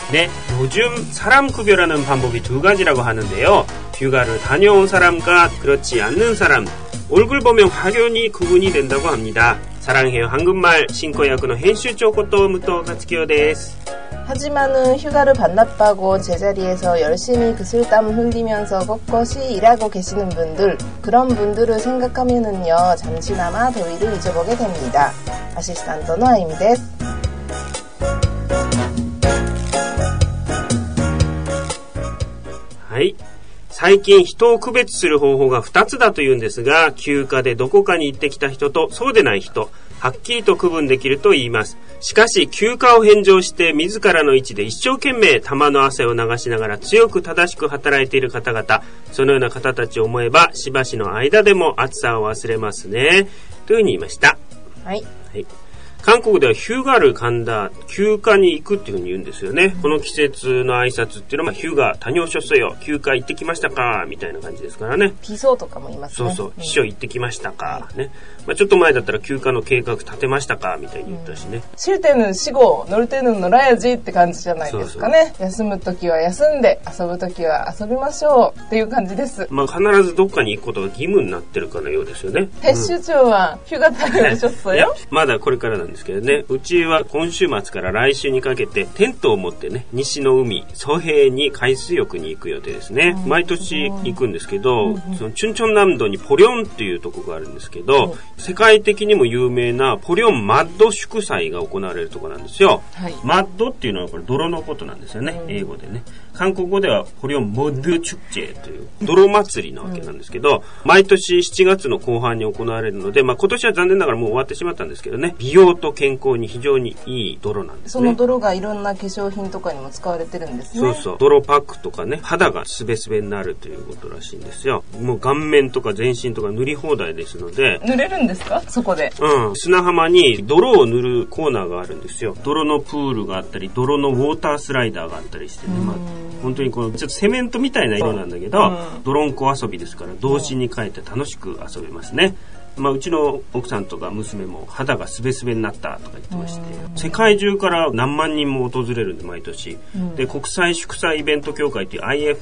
네, 요즘 사람 구별하는 방법이 두 가지라고 하는데요. 휴가를 다녀온 사람과 그렇지 않는 사람, 얼굴 보면 확연히 구분이 된다고 합니다. 사랑해요 한국말 신고야구의編集長こと武藤克樹です。 하지만은 휴가를 반납하고 제자리에서 열심히 그슬땀 흘리면서 꼿꼿이 일하고 계시는 분들, 그런 분들을 생각하면은요, 잠시나마 더위를 잊어보게 됩니다. 아시스탄트의 아이미です。 はい。最近人を区別する方法が2つだというんですが、休暇でどこかに行ってきた人とそうでない人、はっきりと区分できると言います。しかし休暇を返上して自らの位置で一生懸命玉の汗を流しながら強く正しく働いている方々、そのような方たちを思えばしばしの間でも暑さを忘れますね、というふうに言いました。 はい、 はい。韓国ではヒュガル간다、休暇に行くっていう風に言うんですよね。この季節の挨拶っていうのはヒュガ다녀오셨어요、休暇行ってきましたかみたいな感じですからね。 ピソとかも言いますね。 そう、秘書行ってきましたか、ね。ちょっと前だったら休暇の計画立てましたかみたいに言ったしね。 쉴 때는 쉬고 놀 때는 놀아야지って感じじゃないですかね。休むときは休んで、遊ぶときは遊びましょうっていう感じです。 必ずどっかに行くことが義務になってるかのようですよね。 編集長は휴が다녀오셨어요？ まだこれからなんですけどね。うちは今週末から来週にかけてテントを持ってね、西の海ソヘに海水浴に行く予定ですね。毎年行くんですけど、そのチュンチョン南道にポリョンっていうとこがあるんですけど、世界的にも有名なポリョンマッド祝祭が行われるところなんですよ。はい、マッドっていうのはこれ泥のことなんですよね、英語でね。韓国語ではポリョンモッドチュクチェという泥祭りなわけなんですけど、毎年7月の後半に行われるので、今年は残念ながらもう終わってしまったんですけどね、美容と健康に非常にいい泥なんですね。 その泥がいろんな化粧品とかにも使われてるんですね。 そう、泥パックとかね、肌がスベスベになるということらしいんですよ。もう顔面とか全身とか塗り放題ですので。 塗れるんですか、そこで？ 砂浜に泥を塗るコーナーがあるんですよ。泥のプールがあったり、泥のウォータースライダーがあったりしてね、本当にこのちょっとセメントみたいな色なんだけど、泥んこ遊びですから童心に帰って楽しく遊べますね。うちの奥さんとか娘も肌がスベスベになったとか言ってまして、世界中から何万人も訪れるんで毎年、で国際祝祭イベント協会という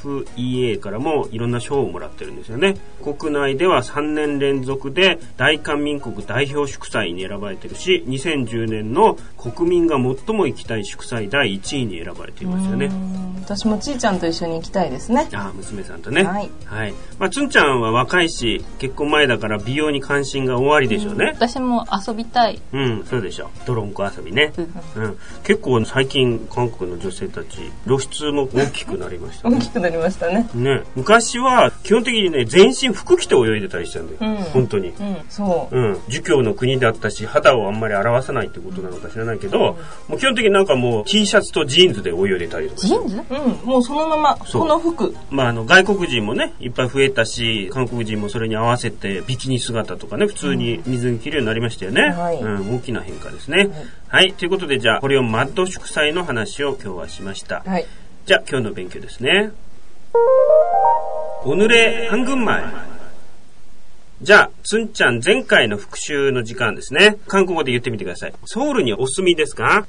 IFEA からもいろんな賞をもらってるんですよね。国内では3年連続で大韓民国代表祝祭に選ばれてるし、2010年の国民が最も行きたい祝祭第1位に選ばれていますよね。 私もちーちゃんと一緒に行きたいですね。 娘さんとね。はい、つんちゃんは若いし結婚前だから美容に関心が終わりでしょうね。 私も遊びたい。 そうでしょ。泥んこ遊びね。結構最近韓国の女性たち露出も大きくなりましたね。 大きくなりましたね。 昔は基本的にね、全身服着て泳いでたりしたんだよ。本当に。 そう。 儒教の国だったし、肌をあんまり表さないってことなのか知らないけど、もう基本的になんかもう T シャツとジーンズで泳いでたりとか。 ジーンズ？ もうそのままこの服。 外国人もねいっぱい増えたし、韓国人もそれに合わせてビキニ姿とかね、普通に水着着るようになりましたよね。大きな変化ですね。はい、ということでじゃあこれをマッド祝祭の話を今日はしました。じゃあ今日の勉強ですね。오늘의 한국말。じゃあつんちゃん前回の復習の時間ですね。韓国語で言ってみてください。ソウルにお住みですか？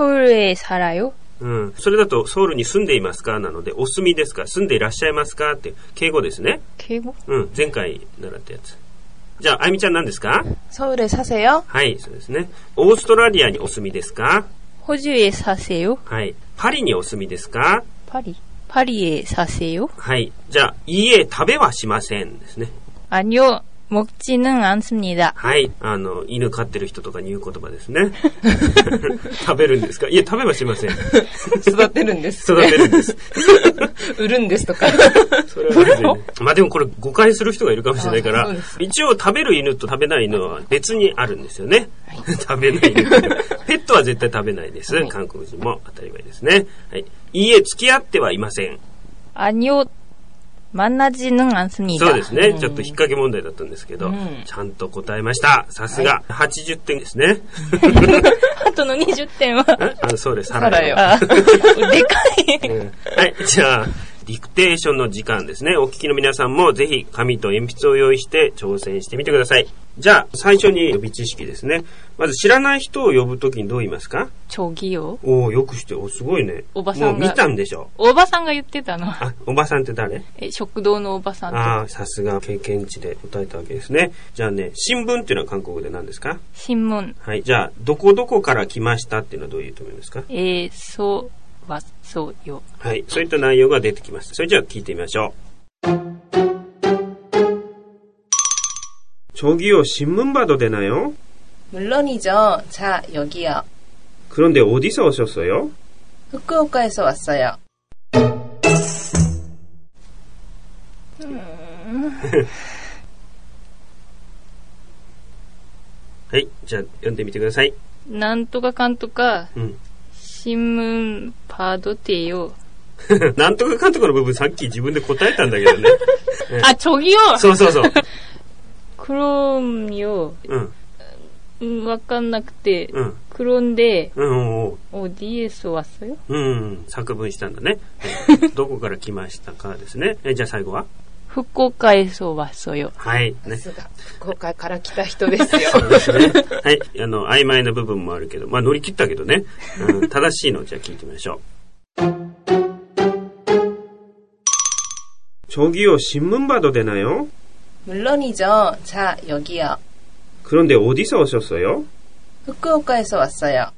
서울에살아요。 それだとソウルに住んでいますかなので、お住みですか、住んでいらっしゃいますかって敬語ですね。 敬語？ 前回習ったやつ。じゃああゆみちゃん何ですか？ 서울에사세요。 はい、そうですね。オーストラリアにお住みですか？ 호주에사세요。 はい。パリにお住みですか？ 파리에사세요。 はい。じゃあいいえ、食べはしませんですね。 아니요。먹지는 않습니다。 はい。犬飼ってる人とかに言う言葉ですね。食べるんですか？いや、食べはしません。 育てるんです、 ね。育てるんです。 売るんですとか。 それは別にでもこれ誤解する人がいるかもしれないから、一応食べる犬と食べない犬は別にあるんですよね。食べない犬。ペットは絶対食べないです。韓国人も当たり前ですね。はい。いいえ、付き合ってはいません。 아니요。만나지는 않습니다。 そうですね。ちょっと引っ掛け問題だったんですけど、ちゃんと答えました。さすが。80点ですね。 あとの20点はそうです。살아요。 でかい。 はい。じゃあ、 ディクテーションの時間ですね。お聞きの皆さんもぜひ紙と鉛筆を用意して挑戦してみてください。じゃあ最初に予備知識ですね。まず知らない人を呼ぶときにどう言いますか？ 저기요。 おー、よくして、すごいね。 おばさんが。 もう見たんでしょ。 おばさんが言ってたの。 あ、おばさんって誰？ 食堂のおばさんと。 ああ、さすが経験値で答えたわけですね。じゃあね、新聞っていうのは韓国で何ですか？ 新聞。 はい。じゃあ、どこどこから来ましたっていうのはどういうと思いますか？ そうよ。 はい。そういった内容が出てきました。それじゃあ聞いてみましょう。저기요, 신문 봐도 되나요? 물론이죠. 자, 여기요. 그런데 어디서 오셨어요? 후쿠오카에서 왔어요. はい。じゃあ、読んでみてください。 なんとかかんとか、 うん。 新聞봐도 돼요。 なんとかかんとかの部分さっき自分で答えたんだけどね。 あ、저기요! そうそうそう。 그럼요. わかんなくて。그런데 어디에서 왔어요? 作文したんだね。どこから来ましたかですね。じゃあ最後は福岡에서 왔어요. はい。ね。 さすが福岡から来た人ですよ。 そうですね。はい。曖昧な部分もあるけど、まあ乗り切ったけどね。正しいのをじゃあ聞いてみましょう。저기요, 신문 봐도 되나요? 물론이죠. 자, 여기요. 그런데 어디서 오셨어요? 후쿠오카에서 왔어요.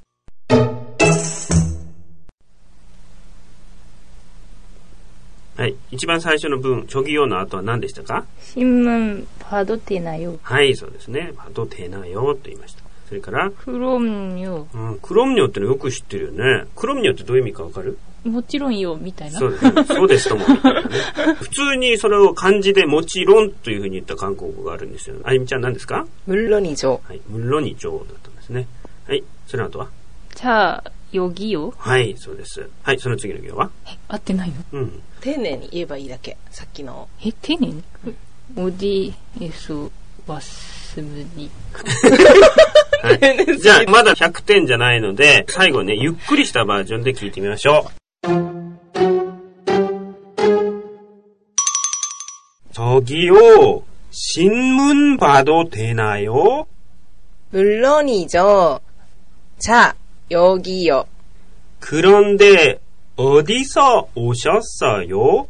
はい。一番最初の文、저기요の後は何でしたか？ 新聞봐도 되나요? はい、そうですね。봐도 되나요と言いました。それから、 그럼요. 그럼요ってのよく知ってるよね。그럼요ってどういう意味かわかる？ もちろんよ、みたいな。 そうですね。そうですともみたいなね。普通にそれを漢字でもちろんというふうに言った韓国語があるんですよ。あゆみちゃん何ですか？ 물론이죠. はい。물론이죠だったんですね。はい。それの後は 자、여기요. はい、そうです。はい、その次の行は合ってないの？ 丁寧に言えばいいだけ。さっきの。 丁寧に어디에서 왔습니까? はい、じゃあ、まだ100点じゃないので、最後ね、ゆっくりしたバージョンで聞いてみましょう。저기요, 신문 봐도 되나요? 물론이죠. 자, 여기요. 그런데 어디서 오셨어요?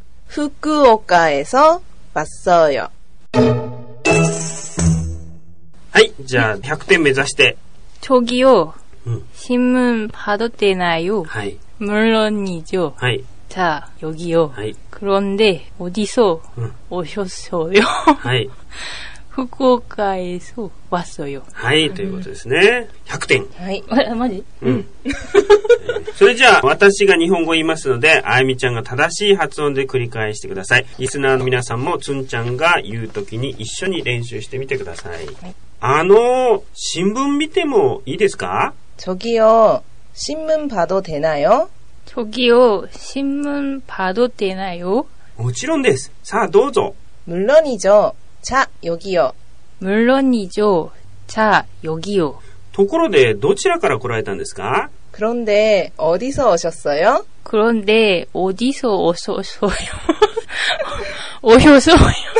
후쿠오카에서 왔어요. はい、じゃあ100点目指して。 저기요. 신문 봐도 되나요? はい。 물론이죠. はい。 자, 여기요. はい。 그런데 어디서 오셨어요? はい。 후쿠오카에서 왔어요. はい、ということですね。100点。 はい。 マジ？ それじゃあ、私が日本語を言いますので、あゆみちゃんが正しい発音で繰り返してください。リスナーの皆さんも、つんちゃんが言うときに一緒に練習してみてください。はい、新聞見てもいいですか？ 저기요, 신문 봐도 되나요? 저기요, 신문 봐도 되나요? もちろんです。さあ、どうぞ。 물론이죠. 자, 여기요. 물론이죠. 자, 여기요. ところで、どちらから来られたんですか？ 그런데 어디서 오셨어요? 그런데 어디서 오셨어요? 오셨어요?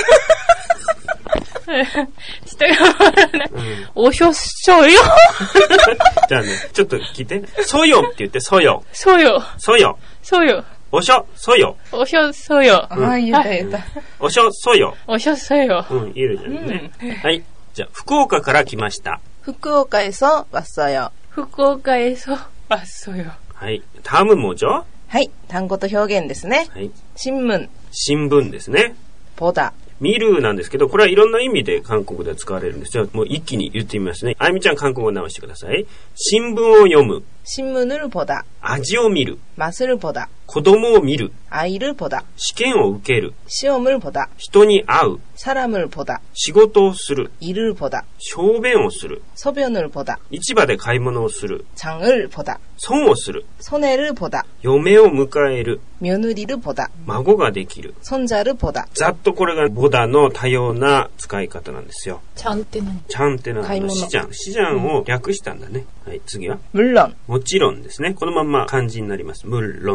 오셨어요? じゃあね、ちょっと聞いて。そよって言って、そよ。 소요. そよ。 소요. おしょ、そよ。 오셨어요. 아,言った。 おしょ、そよ。 오셨어요. いるじゃんね。はい。じゃあ、福岡から来ました。 후쿠오카에서 왔어요. 후쿠오카에서 왔어요. はい。다음은 뭐죠? はい、単語と表現ですね。 はい。 新聞、 新聞ですね。 보다、 見るなんですけど、これはいろんな意味で韓国では使われるんですよ。もう一気に言ってみますね。あゆみちゃん韓国語直してください。新聞を読む。 신문을 보다, 味を見る。 맛을 보다, 子供を見る。 아이를 보다, 試験を受ける。 시험을 보다, 人に会う。 사람을 보다, 仕事をする。 일을 보다, 小便をする。 소변을 보다, 市場で買い物をする。 장을 보다, 損をする。 손해를 보다, 嫁を迎える。 며느리를 보다, 孫ができる。 손자를 보다. ざっとこれがボダの多様な使い方なんですよ。 ちゃんって何？ ちゃんって買い物シジャンを略したんだね。はい、次は 물론, もちろんですね。このまんま漢字になります。물론ですね。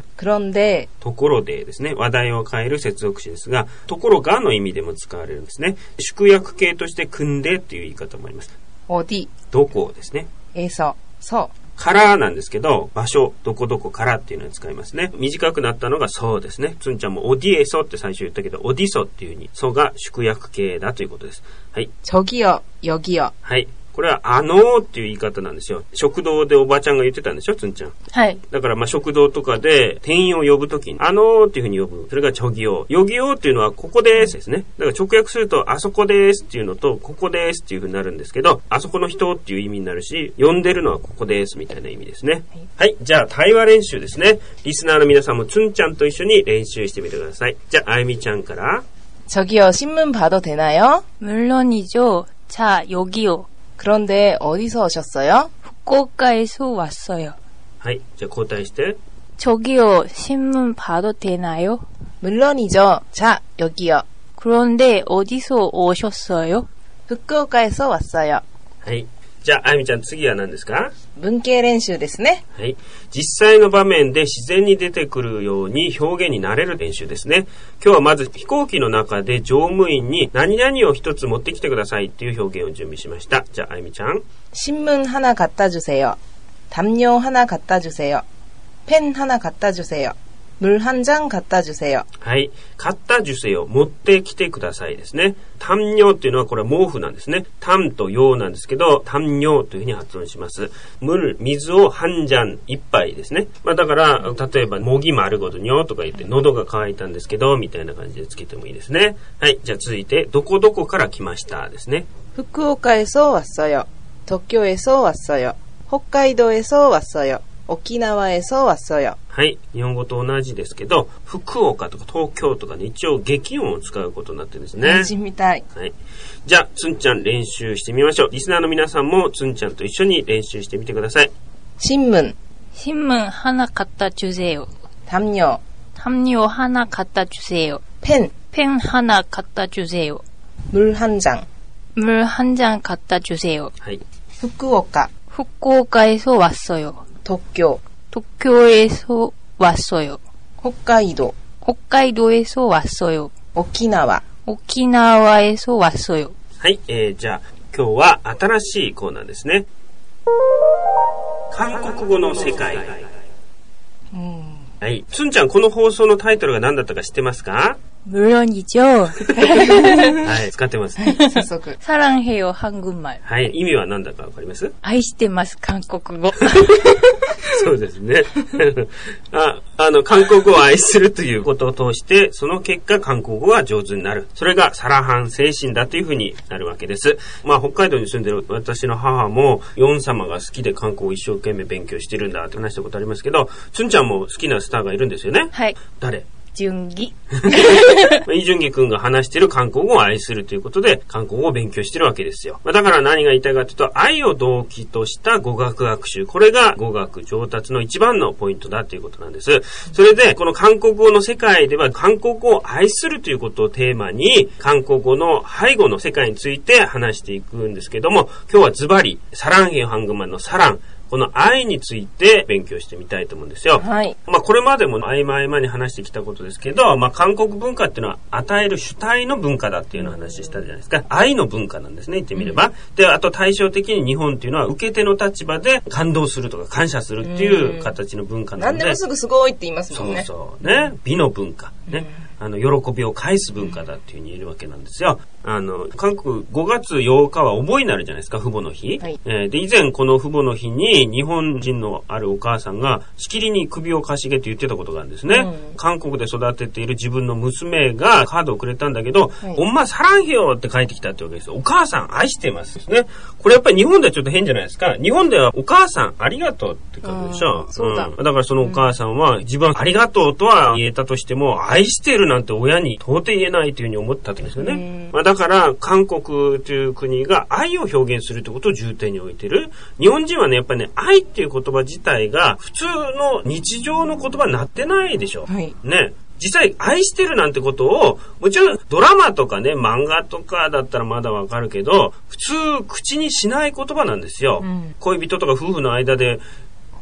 그런데 ところでですね、話題を変える接続詞ですが、ところがの意味でも使われるんですね。縮約形として組んでっていう言い方もあります。 어디、 どこですね。 에서、서。 からなんですけど、場所、どこどこからっていうのを使いますね。短くなったのがそうですね。つんちゃんもオディエソって最初言ったけど、オディソっていう風に、ソが縮約形だということです。はい。 저기요、여기요。 はい。これはっていう言い方なんですよ。食堂でおばちゃんが言ってたんでしょ、つんちゃん。 はい。 だから食堂とかで店員を呼ぶときにっていう風に呼ぶ。それがちょぎよ。よぎよっていうのはここですですね。だから直訳するとあそこですっていうのとここですっていう風になるんですけど、あそこの人っていう意味になるし、呼んでるのはここですみたいな意味ですね。はい。じゃあ対話練習ですね。リスナーの皆さんもつんちゃんと一緒に練習してみてください。じゃああゆみちゃんから。 저기요, 신문 봐도 되나요? 물론이죠. 자, 여기요. 그런데 어디서 오셨어요? 후쿠오카에서 왔어요. はい。じゃあ交代して。 저기요, 신문 봐도 되나요? 물론이죠. 자, 여기요. 그런데 어디서 오셨어요? 후쿠오카에서 왔어요. はい。じゃあ、あゆみちゃん次は何ですか？ 文型練習ですね。 はい。実際の場面で自然に出てくるように表現に慣れる練習ですね。今日はまず飛行機の中で乗務員に何々を一つ持ってきてくださいっていう表現を準備しました。じゃあ、あゆみちゃん。 新聞하나 갖다 주세요. 담요 하나 갖다 주세요. 펜 하나 갖다 주세요. 물 한 잔 갖다 주세요. はい。갖다 주세요。持ってきてくださいですね。담요っていうのはこれは毛布なんですね。담と요なんですけど、담요というふうに発音します。물、水を한 잔、一杯ですね。だから、例えば、もぎ丸ごとにょとか言って、喉が渇いたんですけど、みたいな感じでつけてもいいですね。はい。じゃあ続いて、どこどこから来ましたですね。 후쿠오카에서 왔어요. 도쿄에서 왔어요. 홋카이도에서 왔어요. 오키나와에서 왔어요. はい。日本語と同じですけど、福岡とか東京とかね、一応激音を使うことになってるんですね。 馴染みたい。 はい。じゃあ、つんちゃん練習してみましょう。リスナーの皆さんもつんちゃんと一緒に練習してみてください。 신문 하나 갖다 주세요. 담요 하나 갖다 주세요. 펜 하나 갖다 주세요. 물 한 잔 갖다 주세요. はい。 후쿠오카에서 왔어요. 도쿄에서 왔어요. 홋카이도에서 왔어요. 오키나와에서 왔어요. はい、じゃあ今日は新しいコーナーですね。韓国語の世界。はい。つんちゃん、この放送のタイトルが何だったか知ってますか？ 물론이죠. はい、使ってます。 早速。 사랑해요 한국말. はい、意味は何だかわかります？ 愛してます韓国語。 そうですね。韓国語を愛するということを通して、その結果韓国語が上手になる。それがサラハン精神だというふうになるわけです。北海道に住んでる私の母も、ヨン様が好きで韓国語を一生懸命勉強してるんだって話したことありますけど、つんちゃんも好きなスターがいるんですよね。 はい。 誰？ 純義。 イ・ジュンギ君が話している韓国語を愛するということで、韓国語を勉強しているわけですよ。だから何が言いたいかというと、愛を動機とした語学学習。これが語学上達の一番のポイントだということなんです。それで、この韓国語の世界では、韓国語を愛するということをテーマに、韓国語の背後の世界について話していくんですけども、今日はズバリ、サランヘヨハングマンのサラン。この愛について勉強してみたいと思うんですよ。 はい。 これまでも合間合間に話してきたことですけど、韓国文化っていうのは与える主体の文化だっていうのを話したじゃないですか。愛の文化なんですね、言ってみれば。で、あと対照的に日本っていうのは受け手の立場で感動するとか感謝するっていう形の文化なので。 何でもすぐすごいって言いますもんね。 そうそう。ね。美の文化。ね。喜びを返す文化だっていうふうに言えるわけなんですよ。韓国5月8日は覚えになるじゃないですか、父母の日。 はい。 で、以前この父母の日に日本人のあるお母さんがしきりに首をかしげて言ってたことがあるんですね。韓国で育てている自分の娘がカードをくれたんだけど、 はい、 おんまサランヘヨって書いてきたってわけですよ。お母さん愛してますですね。これやっぱり日本ではちょっと変じゃないですか。日本ではお母さんありがとうって書くでしょ。 そうだ。 だからそのお母さんは自分ありがとうとは言えたとしても、愛してるなんて親に到底言えないというふうに思ったんですよね。だから韓国という国が愛を表現するということを重点に置いてる。日本人はね、やっぱりね、愛っていう言葉自体が普通の日常の言葉になってないでしょ。 はい。 ね。実際愛してるなんてことを、もちろんドラマとかね、漫画とかだったらまだわかるけど、普通口にしない言葉なんですよ。恋人とか夫婦の間で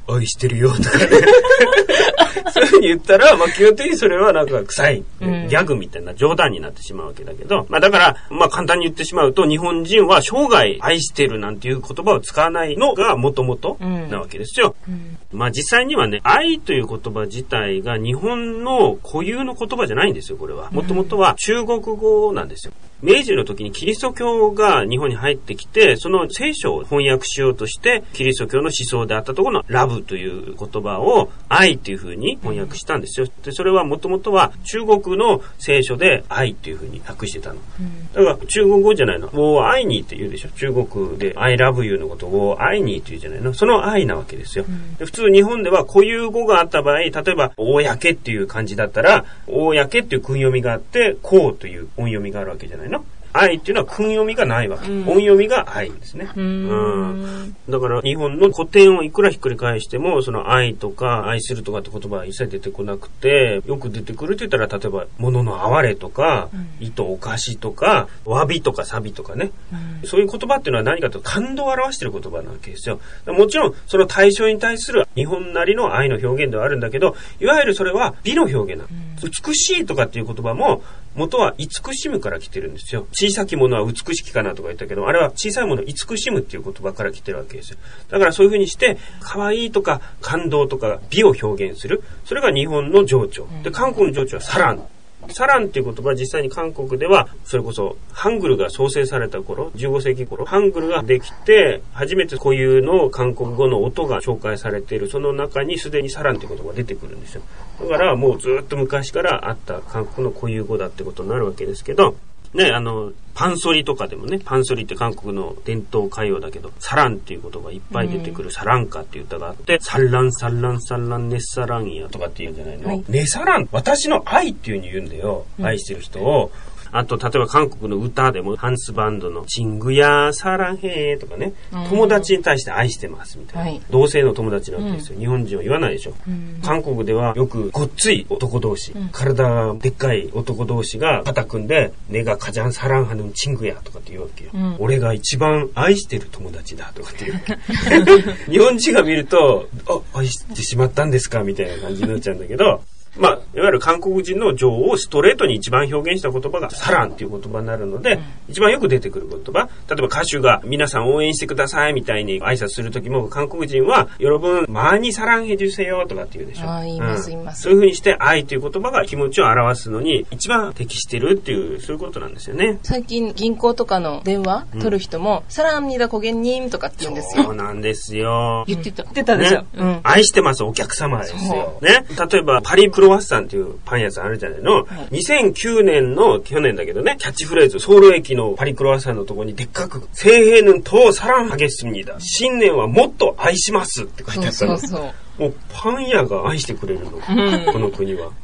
愛してるよとかねそういう風に言ったら、基本的にそれはなんか臭い、ギャグみたいな冗談になってしまうわけだけど、だから、簡単に言ってしまうと、日本人は生涯愛してるなんていう言葉を使わないのが元々なわけですよ。実際にはね、愛という言葉自体が日本の固有の言葉じゃないんですよ、これは。元々は中国語なんですよ。明治の時にキリスト教が日本に入ってきて、その聖書を翻訳しようとして、キリスト教の思想であったところのラブという言葉を愛という風に翻訳したんですよ。で、それはもともとは中国の聖書で愛という風に訳してたの。だから中国語じゃないの。我愛你って言うでしょ。中国で I love you のことを愛にって言うじゃないの。その愛なわけですよ。で、普通日本では固有語があった場合、例えば、公っていう漢字だったら、公っていう訓読みがあって、こうという音読みがあるわけじゃないの。愛っていうのは訓読みがないわけ。音読みが愛ですね。だから日本の古典をいくらひっくり返しても、その愛とか愛するとかって言葉は一切出てこなくて、よく出てくるって言ったら、例えば物の哀れとか、糸おかしとか、詫びとかサビとかね。そういう言葉っていうのは何かというと感動を表している言葉なわけですよ。もちろんその対象に対する日本なりの愛の表現ではあるんだけど、いわゆるそれは美の表現なの。美しいとかっていう言葉も元は慈しむから来てるんですよ。小さきものは美しきかなとか言ったけど、あれは小さいものを慈しむっていう言葉から来てるわけですよ。だからそういう風にして可愛いとか感動とか美を表現する、それが日本の情緒で、韓国の情緒はサラン。サランっていう言葉は実際に韓国ではそれこそハングルが創生された頃、15世紀頃ハングルができて初めて固有の韓国語の音が紹介されている、その中にすでにサランっていう言葉が出てくるんですよ。だからもうずっと昔からあった韓国の固有語だってことになるわけですけどね、パンソリとかでもね、パンソリって韓国の伝統歌謡だけど、サランっていう言葉いっぱい出てくるサランカっていう歌があって、サッランサッランサッランネッサランやとかって言うんじゃないの、ネサラン、私の愛っていう風に言うんだよ、愛してる人を。あと、例えば韓国の歌でも、ハンスバンドのチングヤーサランヘーとかね、友達に対して愛してますみたいな。同性の友達なわけですよ。日本人は言わないでしょ。韓国ではよくごっつい男同士、体がでっかい男同士が肩組んで、ネガカジャンサランハヌンチングヤーとかって言うわけよ。俺が一番愛してる友達だとかって言うわけ。日本人が見ると、愛してしまったんですかみたいな感じになっちゃうんだけど、いわゆる韓国人の情をストレートに一番表現した言葉がサランっていう言葉になるので、一番よく出てくる言葉。例えば歌手が皆さん応援してくださいみたいに挨拶するときも、韓国人は여러분 많이 사랑해 주세요とかって言うでしょ。 言います言います。 そういう風にして愛という言葉が気持ちを表すのに一番適してるっていう、そういうことなんですよね。 最近銀行とかの電話取る人も、サランニダ고객님とかって言うんですよ。 そうなんですよ。 言ってたでしょ。 愛してますお客様ですよ。ね。例えばパリクロワッサンっていうパン屋さんあるじゃないの、2009年の去年だけどね、キャッチフレーズ、ソウル駅のパリクロワッサンのところにでっかく새해는 더 사랑하겠습니다新年はもっと愛しますって書いてあったの。 そうもうパン屋が愛してくれるの、この国は。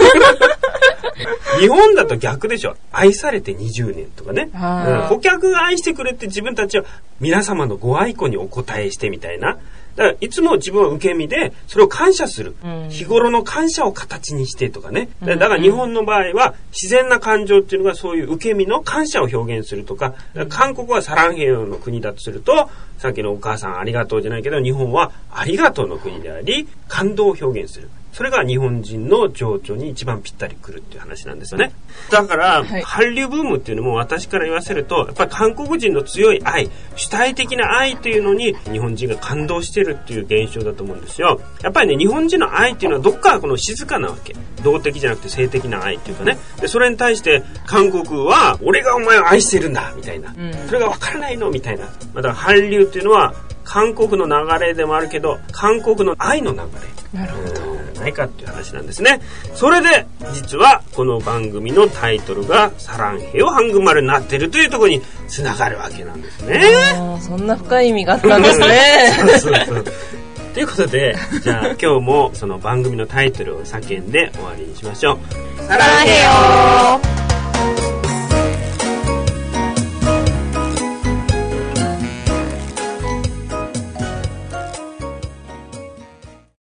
日本だと逆でしょ。愛されて20年とかね、顧客が愛してくれて自分たちは皆様のご愛顧にお応えしてみたいな。だからいつも自分は受け身でそれを感謝する、日頃の感謝を形にしてとかね。だから日本の場合は自然な感情っていうのがそういう受け身の感謝を表現するとか、韓国はサランヘヨの国だとすると、さっきのお母さんありがとうじゃないけど、日本はありがとうの国であり、感動を表現する。それが日本人の情緒に一番ぴったりくるっていう話なんですよね。だから、韓流ブームっていうのも私から言わせると、やっぱり韓国人の強い愛、主体的な愛というのに日本人が感動してるっていう現象だと思うんですよ。やっぱりね、日本人の愛っていうのはどっかこの静かなわけ。動的じゃなくて性的な愛っていうかね。で、それに対して韓国は、俺がお前を愛してるんだみたいな。それがわからないのみたいな。だから韓流っていうのは、韓国の流れでもあるけど、韓国の愛の流れ。 なるほど。 ないかっていう話なんですね。それで実はこの番組のタイトルがサランヘヨハングマルになっているというところにつながるわけなんですね。 そんな深い意味があったんですね。 そうということで、じゃあ今日もその番組のタイトルを叫んで終わりにしましょう。 サランヘヨ。